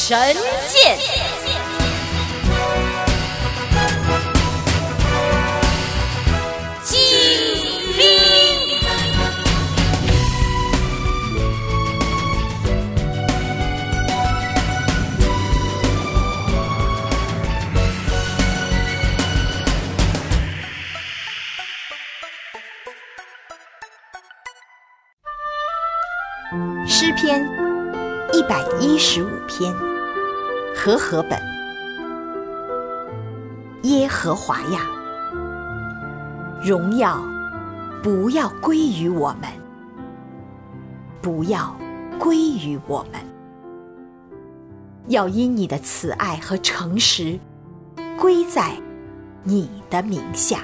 神剑。 诗篇115篇，和合本。耶和华呀，荣耀不要归于我们，不要归于我们，要因你的慈爱和诚实归在你的名下。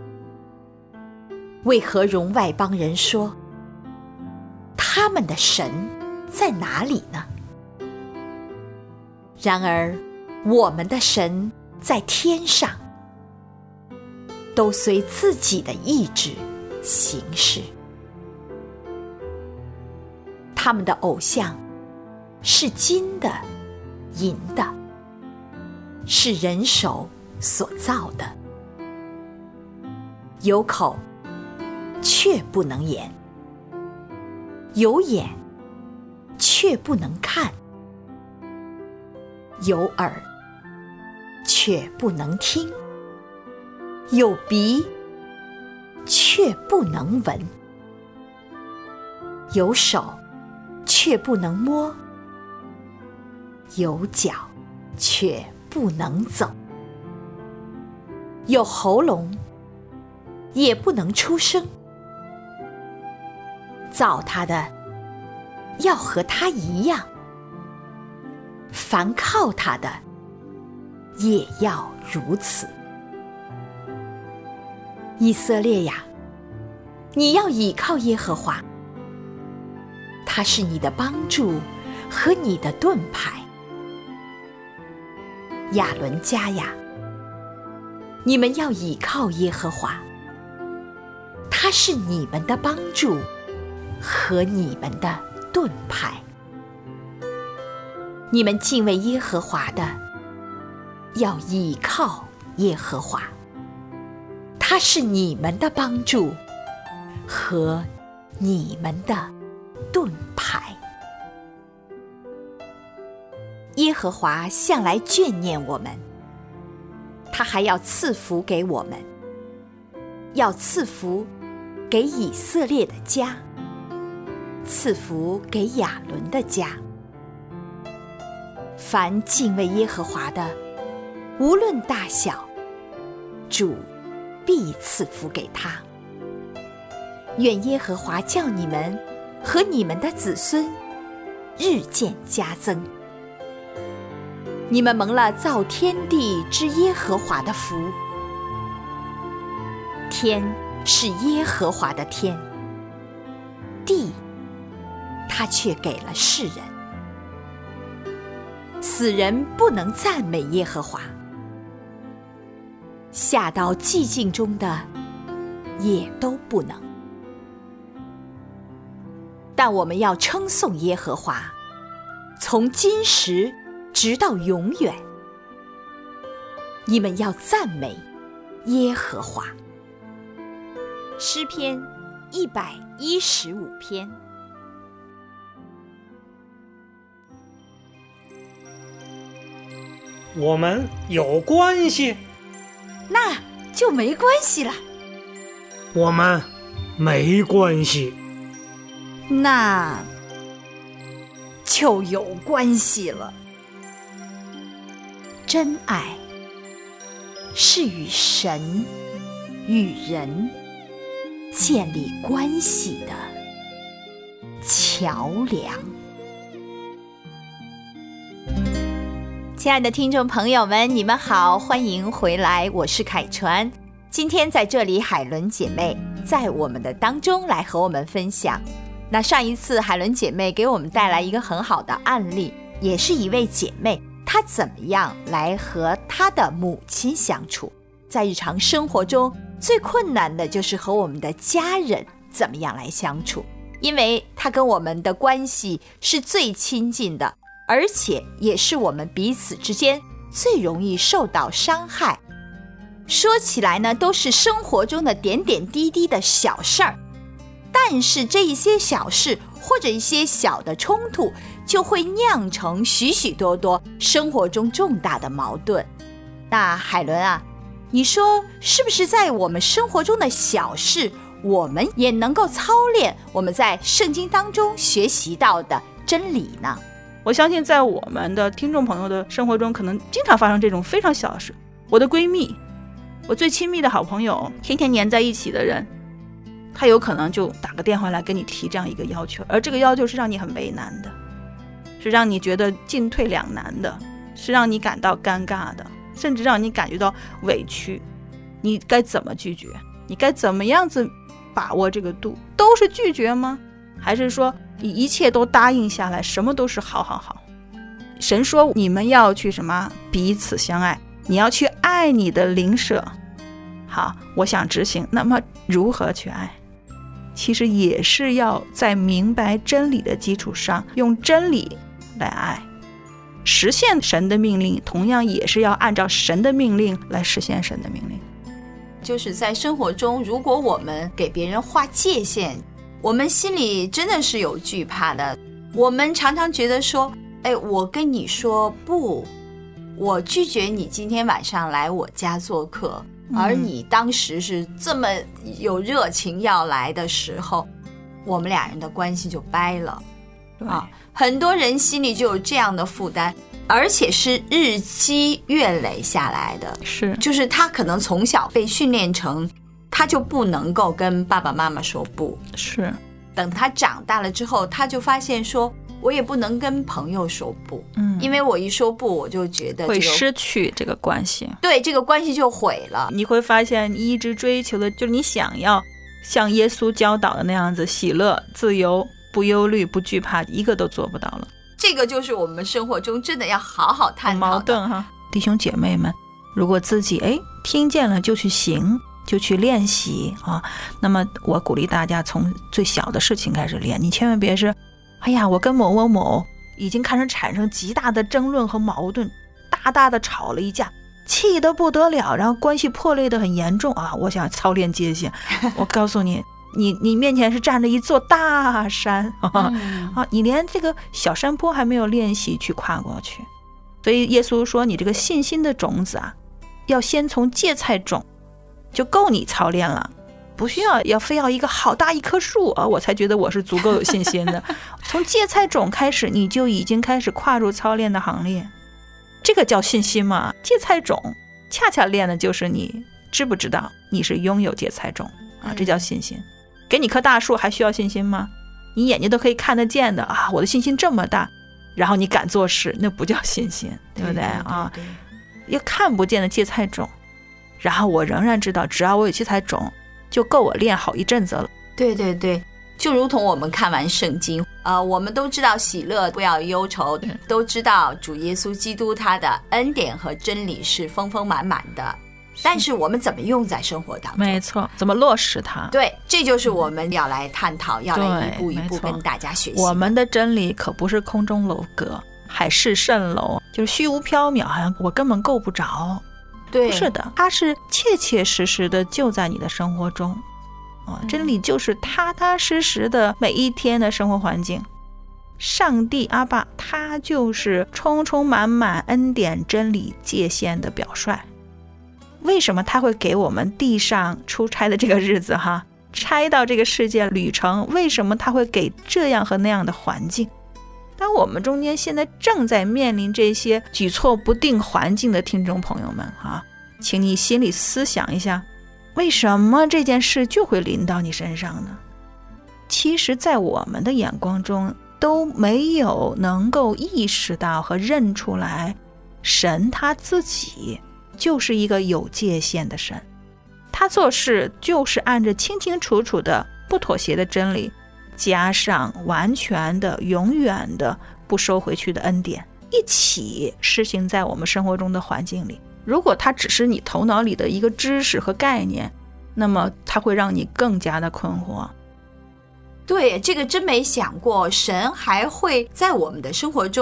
为何容外邦人说他们的神在哪里呢？然而我们的神在天上，都随自己的意志行事。他们的偶像是金的、银的，是人手所造的，有口却不能言，有眼却不能看，有耳却不能听，有鼻却不能闻，有手却不能摸，有脚却不能走，有喉咙也不能出声。造他的要和他一样，凡靠他的也要如此。以色列呀，你要倚靠耶和华，他是你的帮助和你的盾牌。亚伦家呀，你们要倚靠耶和华，他是你们的帮助和你们的盾牌。你们敬畏耶和华的，要倚靠耶和华，他是你们的帮助和你们的盾牌。耶和华向来眷念我们，他还要赐福给我们，要赐福给以色列的家，赐福给亚伦的家。凡敬畏耶和华的，无论大小，主必赐福给他。愿耶和华叫你们和你们的子孙日渐加增。你们蒙了造天地之耶和华的福。天是耶和华的天，地他却给了世人。死人不能赞美耶和华，下到寂静中的也都不能。但我们要称颂耶和华，从今时直到永远。你们要赞美耶和华。诗篇115篇。 我们有关系， 那就没关系了。 我们没关系， 那就有关系了。真爱是与神与人建立关系的桥梁。亲爱的听众朋友们，你们好，欢迎回来，我是凯川。今天在这里，海伦姐妹在我们的当中来和我们分享。那上一次海伦姐妹给我们带来一个很好的案例，也是一位姐妹，她怎么样来和她的母亲相处。在日常生活中，最困难的就是和我们的家人怎么样来相处，因为她跟我们的关系是最亲近的， 而且也是我们彼此之间最容易受到伤害。说起来呢，都是生活中的点点滴滴的小事儿，但是这一些小事或者一些小的冲突，就会酿成许许多多生活中重大的矛盾。那海伦啊，你说是不是在我们生活中的小事，我们也能够操练我们在圣经当中学习到的真理呢？ 我相信在我们的听众朋友的生活中，可能经常发生这种非常小的事。我的闺蜜，我最亲密的好朋友，天天黏在一起的人，他有可能就打个电话来跟你提这样一个要求，而这个要求是让你很为难的，是让你觉得进退两难的，是让你感到尴尬的，甚至让你感觉到委屈。你该怎么拒绝？你该怎么样子把握这个度？都是拒绝吗？还是说你一切都答应下来，什么都是好好好？神说你们要去什么？彼此相爱，你要去爱你的邻舍。好，我想执行，那么如何去爱？其实也是要在明白真理的基础上，用真理来爱。实现神的命令，同样也是要按照神的命令来实现神的命令。 就是在生活中，如果我们给别人划界限，我们心里真的是有惧怕的。我们常常觉得说，我跟你说不，我拒绝你今天晚上来我家做客，而你当时是这么有热情要来的时候，我们俩人的关系就掰了啊！很多人心里就有这样的负担，而且是日积月累下来的。 是， 就是他可能从小被训练成，他就不能够跟爸爸妈妈说不。 是， 等他长大了之后，他就发现说，我也不能跟朋友说不，因为我一说不，我就觉得会失去这个关系， 对，这个关系就毁了。 你会发现，你一直追求的就是你想要像耶稣教导的那样子，喜乐、自由、不忧虑、不惧怕，一个都做不到了。 这个就是我们生活中真的要好好探讨的矛盾哈。弟兄姐妹们，如果自己听见了就去行，就去练习啊。那么我鼓励大家从最小的事情开始练，你千万别是我跟某某某已经开始产生极大的争论和矛盾，大大的吵了一架，气得不得了，然后关系破裂得很严重啊！我想操练界限，我告诉你，你面前是站着一座大山你连这个小山坡还没有练习去跨过去。所以耶稣说，你这个信心的种子啊，要先从芥菜种就够你操练了。不需要非要一个好大一棵树我才觉得我是足够有信心的。从芥菜种开始，你就已经开始跨入操练的行列，这个叫信心吗？芥菜种恰恰练的就是你知不知道你是拥有芥菜种这叫信心。给你棵大树还需要信心吗？你眼睛都可以看得见的我的信心这么大，然后你敢做事，那不叫信心，对不对对要看不见的芥菜种，然后我仍然知道，只要我有芥菜种就够我练好一阵子了。 对对对，就如同我们看完圣经我们都知道喜乐不要忧愁，都知道主耶稣基督他的恩典和真理是丰丰满满的，但是我们怎么用在生活当中？ 没错，怎么落实它？ 对，这就是我们要来探讨，要来一步一步跟大家学习。 我们的真理可不是空中楼阁、海市蜃楼，就是虚无缥缈，好像我根本够不着。 对， 不是的，它是切切实实的就在你的生活中真理就是踏踏实实的每一天的生活环境。上帝阿爸他就是充充满满恩典真理界限的表率。为什么他会给我们地上出差的这个日子差到这个世界旅程？为什么他会给这样和那样的环境？当我们中间现在正在面临这些举措不定环境的听众朋友们请你心里思想一下，为什么这件事就会临到你身上呢？其实在我们的眼光中都没有能够意识到和认出来，神他自己就是一个有界限的神，他做事就是按着清清楚楚的不妥协的真理，加上完全的永远的不收回去的恩典，一起施行在我们生活中的环境里。如果它只是你头脑里的一个知识和概念，那么它会让你更加的困惑。 对，这个真没想过，神还会在我们的生活中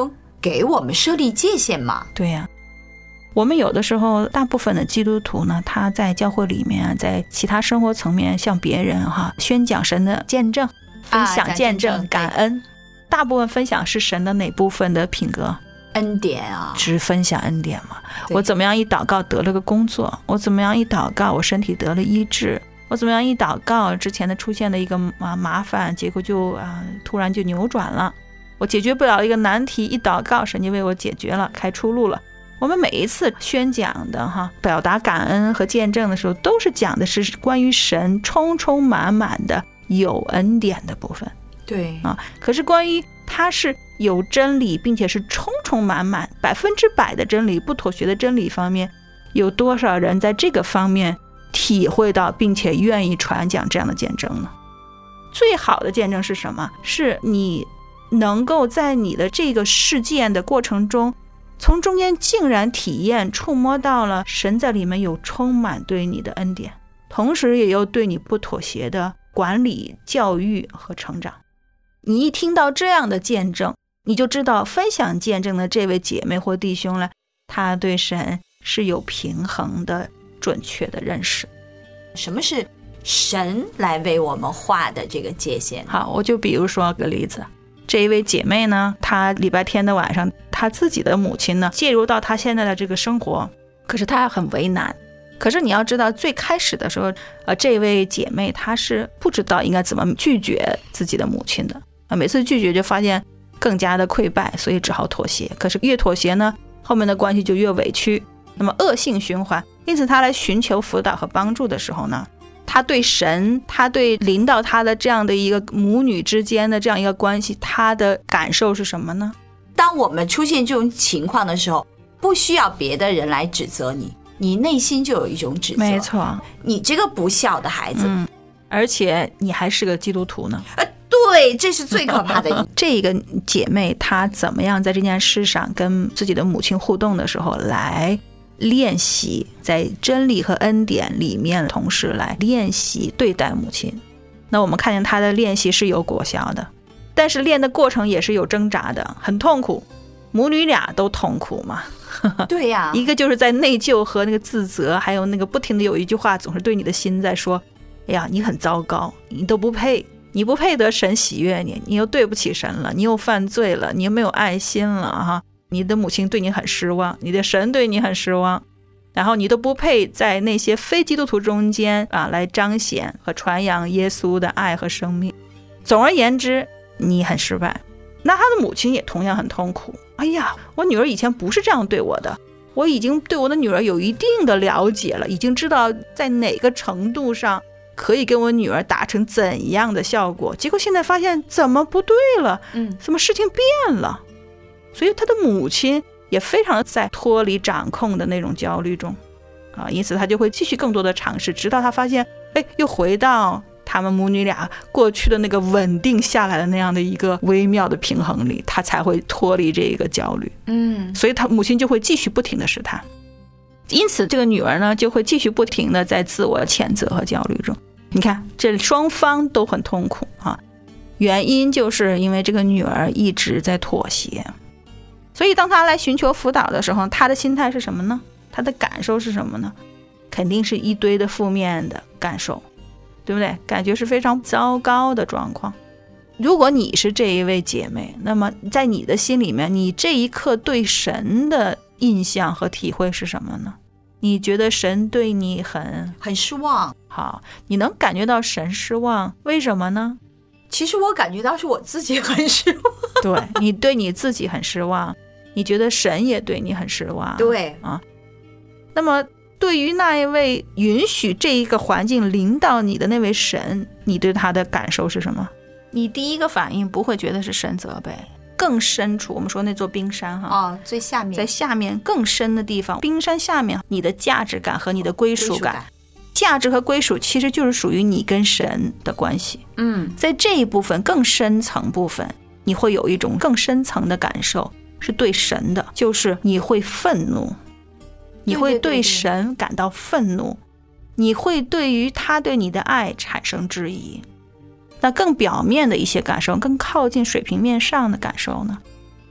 给我们设立界限嘛。 对呀，我们有的时候大部分的基督徒呢，他在教会里面，在其他生活层面向别人宣讲神的见证，分享见证，感恩。大部分分享是神的哪部分的品格？ 恩典啊， 只分享恩典嘛。我怎么样一祷告得了个工作，我怎么样一祷告我身体得了医治，我怎么样一祷告之前的出现的一个麻烦，结果就突然就扭转了。我解决不了一个难题，一祷告神就为我解决了，开出路了。我们每一次宣讲的表达感恩和见证的时候，都是讲的是关于神充充满满的有恩典的部分。 对可是关于它是有真理，并且是充充满满100%的真理，不妥协的真理方面，有多少人在这个方面体会到并且愿意传讲这样的见证呢？最好的见证是什么？是你能够在你的这个事件的过程中，从中间竟然体验触摸到了神在里面有充满对你的恩典，同时也有对你不妥协的管理、教育和成长。你一听到这样的见证，你就知道分享见证的这位姐妹或弟兄呢，他对神是有平衡的准确的认识。 什么是神来为我们画的这个界限？ 好，我就比如说个例子，这一位姐妹呢，她礼拜天的晚上，她自己的母亲呢介入到她现在的这个生活，可是她很为难。可是你要知道，最开始的时候这位姐妹她是不知道应该怎么拒绝自己的母亲的，每次拒绝就发现更加的溃败，所以只好妥协。可是越妥协呢，后面的关系就越委屈，那么恶性循环。因此她来寻求辅导和帮助的时候呢，她对神，她对临到她的这样的一个母女之间的这样一个关系，她的感受是什么呢？ 当我们出现这种情况的时候，不需要别的人来指责你，你内心就有一种指责。 没错， 你这个不孝的孩子， 而且你还是个基督徒呢。 对，这是最可怕的。 这个姐妹她怎么样在这件事上跟自己的母亲互动的时候，来练习在真理和恩典里面，同时来练习对待母亲。那我们看见她的练习是有果效的，但是练的过程也是有挣扎的，很痛苦，母女俩都痛苦嘛。 对呀， 一个就是在内疚和那个自责，还有那个不停的有一句话总是对你的心在说，哎呀，你很糟糕，你都不配，你不配得神喜悦你，你又对不起神了，你又犯罪了，你又没有爱心了你的母亲对你很失望，你的神对你很失望，然后你都不配在那些非基督徒中间来彰显和传扬耶稣的爱和生命。总而言之，你很失败。那他的母亲也同样很痛苦，哎呀，我女儿以前不是这样对我的，我已经对我的女儿有一定的了解了，已经知道在哪个程度上可以跟我女儿达成怎样的效果，结果现在发现怎么不对了，怎么事情变了。所以他的母亲也非常在脱离掌控的那种焦虑中因此他就会继续更多的尝试，直到他发现又回到他们母女俩过去的那个稳定下来的那样的一个微妙的平衡里，他才会脱离这个焦虑。所以他母亲就会继续不停的试探，因此这个女儿呢就会继续不停的在自我谴责和焦虑中。你看这双方都很痛苦原因就是因为这个女儿一直在妥协。所以当她来寻求辅导的时候，她的心态是什么呢？她的感受是什么呢？肯定是一堆的负面的感受，对不对？感觉是非常糟糕的状况。如果你是这一位姐妹，那么在你的心里面，你这一刻对神的印象和体会是什么呢？你觉得神对你很失望。 好，你能感觉到神失望，为什么呢？ 其实我感觉到是我自己很失望。 对，你对你自己很失望，你觉得神也对你很失望。 对那么对于那一位允许这一个环境临到你的那位神，你对他的感受是什么？你第一个反应不会觉得是神责备，更深处，我们说那座冰山最下面， 在下面更深的地方，冰山下面你的价值感和你的归属感，价值和归属其实就是属于你跟神的关系。在这一部分更深层部分，你会有一种更深层的感受，是对神的，就是你会愤怒，你会对神感到愤怒，你会对于他对你的爱产生质疑。那更表面的一些感受，更靠近水平面上的感受呢，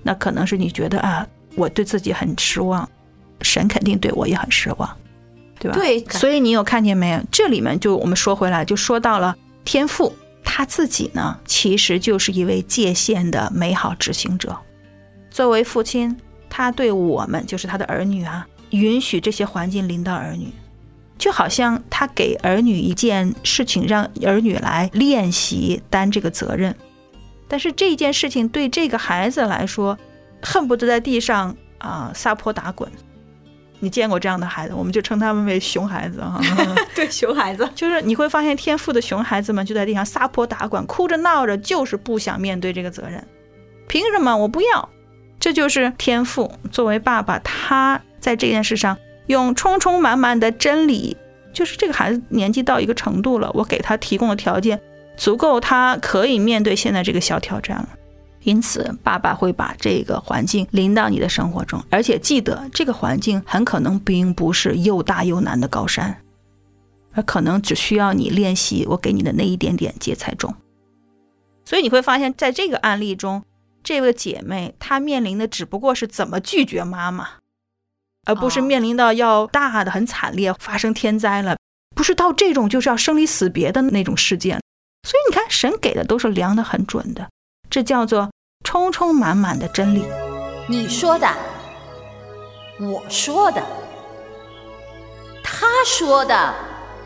那可能是你觉得我对自己很失望，神肯定对我也很失望，对吧？ 对， 所以你有看见没有？这里面就我们说回来，就说到了天父他自己呢，其实就是一位界限的美好执行者。作为父亲，他对我们就是他的儿女允许这些环境临到儿女，就好像他给儿女一件事情，让儿女来练习担这个责任。但是这件事情对这个孩子来说，恨不得在地上撒泼打滚。你见过这样的孩子，我们就称他们为熊孩子对，熊孩子就是你会发现天父的熊孩子们就在地上撒泼打滚，哭着闹着，就是不想面对这个责任。凭什么？我不要。这就是天父作为爸爸，他在这件事上用充充满满的真理，就是这个孩子年纪到一个程度了，我给他提供的条件足够他可以面对现在这个小挑战了。因此爸爸会把这个环境临到你的生活中，而且记得这个环境很可能并不是又大又难的高山，而可能只需要你练习我给你的那一点点芥菜种。所以你会发现在这个案例中，这位姐妹她面临的只不过是怎么拒绝妈妈，而不是面临到要大的很惨烈发生天灾了，不是到这种就是要生离死别的那种事件。所以你看神给的都是量得很准的，这叫做充充满满的真理。 你说的，我说的，他说的，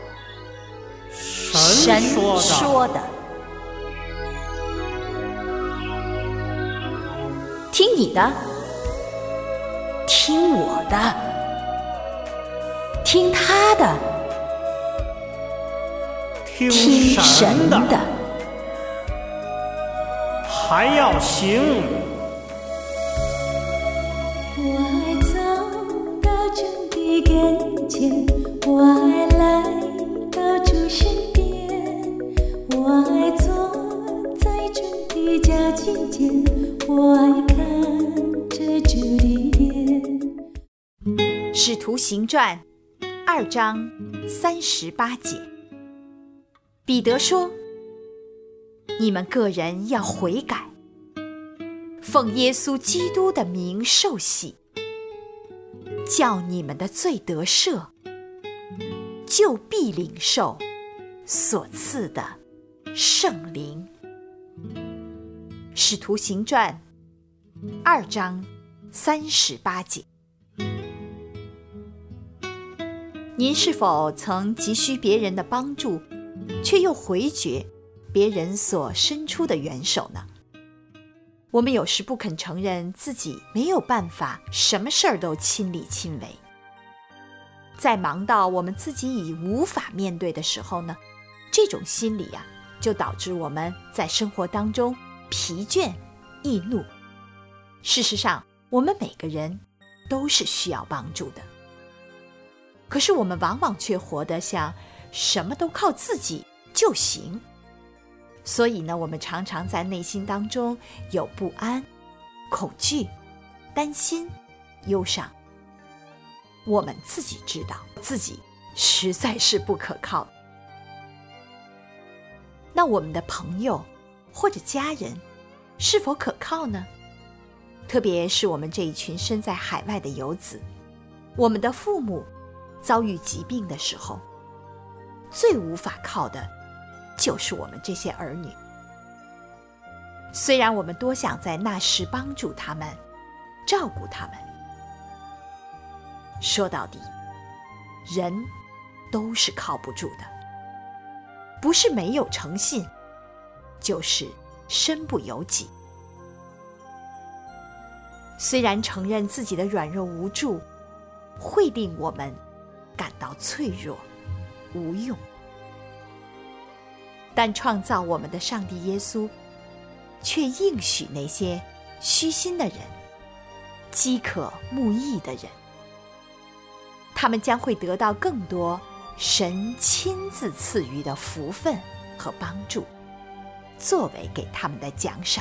神说的。 听你的，听我的，听他的， 听神的， 还要行。 我爱走到主的跟前，我爱来到主身边，我爱坐在主的脚近前，我爱看着主的脸。 使徒行传2章38节，彼得说：你们个人要悔改，奉耶稣基督的名受洗，叫你们的罪得赦，就必领受所赐的圣灵。使徒行传2章38节。您是否曾急需别人的帮助，却又回绝别人所伸出的援手呢？我们有时不肯承认自己没有办法什么事儿都亲力亲为，在忙到我们自己已无法面对的时候呢，这种心理就导致我们在生活当中疲倦易怒。事实上，我们每个人都是需要帮助的，可是我们往往却活得像什么都靠自己就行。所以呢，我们常常在内心当中有不安、恐惧、担心、忧伤。我们自己知道自己实在是不可靠。那我们的朋友或者家人是否可靠呢？特别是我们这一群身在海外的游子，我们的父母遭遇疾病的时候，最无法靠的就是我们这些儿女。虽然我们多想在那时帮助他们，照顾他们，说到底，人都是靠不住的，不是没有诚信，就是身不由己。虽然承认自己的软弱无助，会令我们感到脆弱无用，但创造我们的上帝耶稣却应许那些虚心的人、饥渴慕义的人，他们将会得到更多神亲自赐予的福分和帮助，作为给他们的奖赏。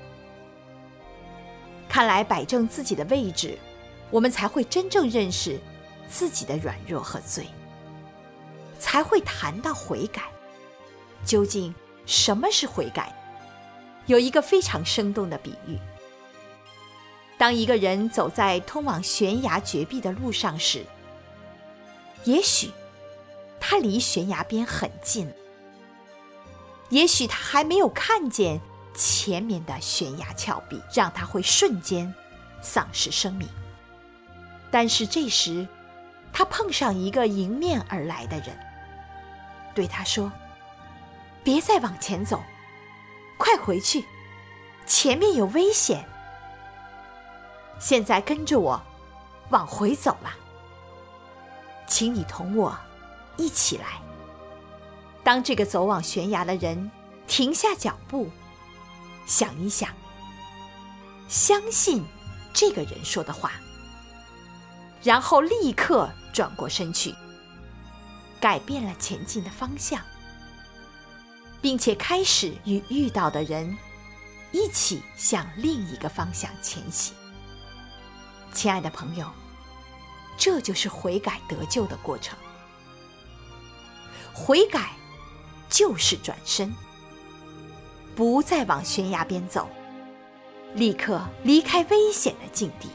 看来摆正自己的位置，我们才会真正认识自己的软弱和罪，才会谈到悔改。究竟什么是悔改？有一个非常生动的比喻， 当一个人走在通往悬崖绝壁的路上时，也许他离悬崖边很近了，也许他还没有看见前面的悬崖峭壁，让他会瞬间丧失生命。但是这时他碰上一个迎面而来的人，对他说：别再往前走，快回去，前面有危险。现在跟着我往回走了，请你同我一起来。当这个走往悬崖的人停下脚步，想一想，相信这个人说的话，然后立刻转过身去，改变了前进的方向，并且开始与遇到的人一起向另一个方向前行。亲爱的朋友，这就是悔改得救的过程。悔改就是转身，不再往悬崖边走，立刻离开危险的境地。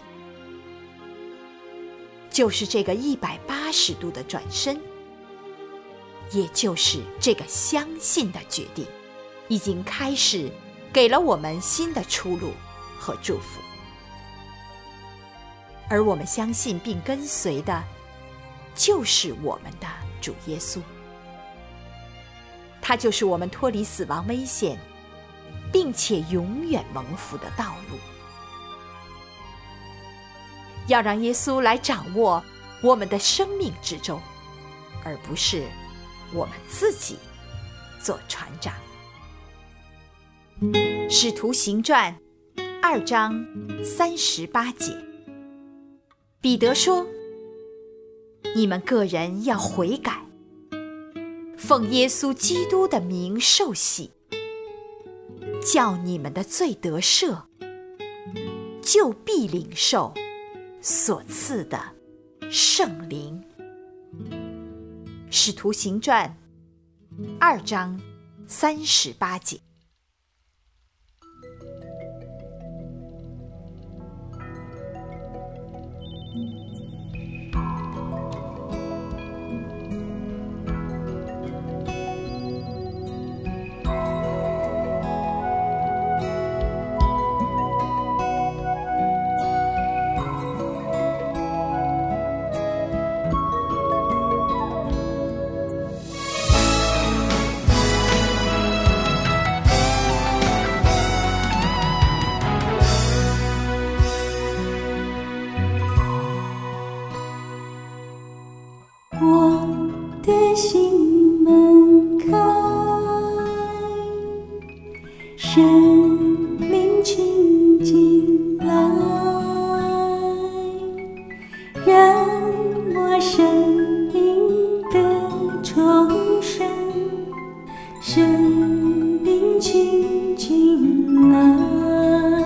就是这个180度的转身，也就是这个相信的决定，已经开始给了我们新的出路和祝福。而我们相信并跟随的，就是我们的主耶稣。他就是我们脱离死亡危险，并且永远蒙福的道路。要让耶稣来掌握我们的生命之舟，而不是我们自己做船长。使徒行传2章38节，彼得说：你们个人要悔改，奉耶稣基督的名受洗，叫你们的罪得赦，就必领受所赐的圣灵。使徒行传2章38节。 心门开，生命倾进来，让我生命得重生，生命倾进来，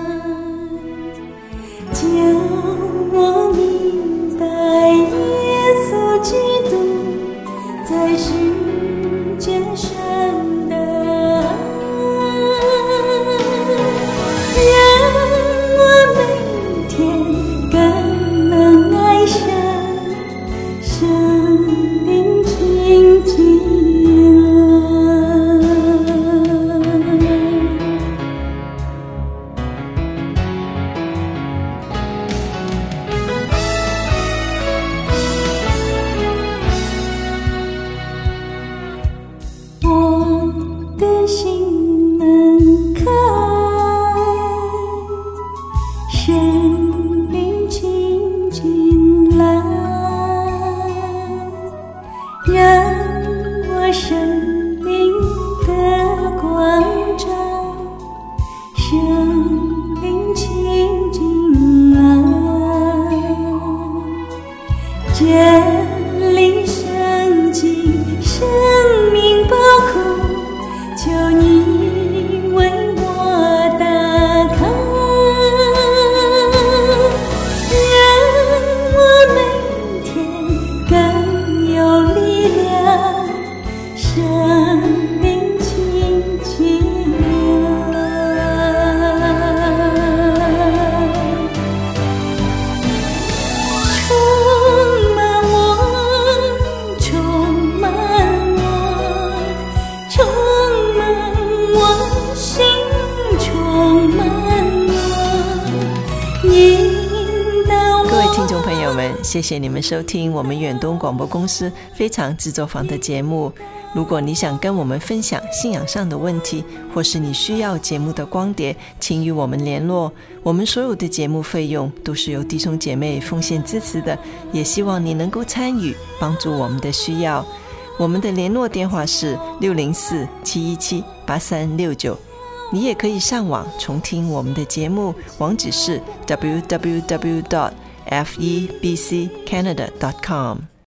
叫我明白耶稣基督在世界上的爱，让我每天更能爱上生命倾进心门开，生命倾进来，让我生命的光照，生命倾进来，真理圣经，生命宝库，求你谢谢你们收听我们远东广播公司非常制作坊的节目。如果你想跟我们分享信仰上的问题，或是你需要节目的光碟，请与我们联络。我们所有的节目费用都是由弟兄姐妹奉献支持的，也希望你能够参与，帮助我们的需要。我们的联络电话是604-717-8369，你也可以上网重听我们的节目，网址是 www.febccanada.com。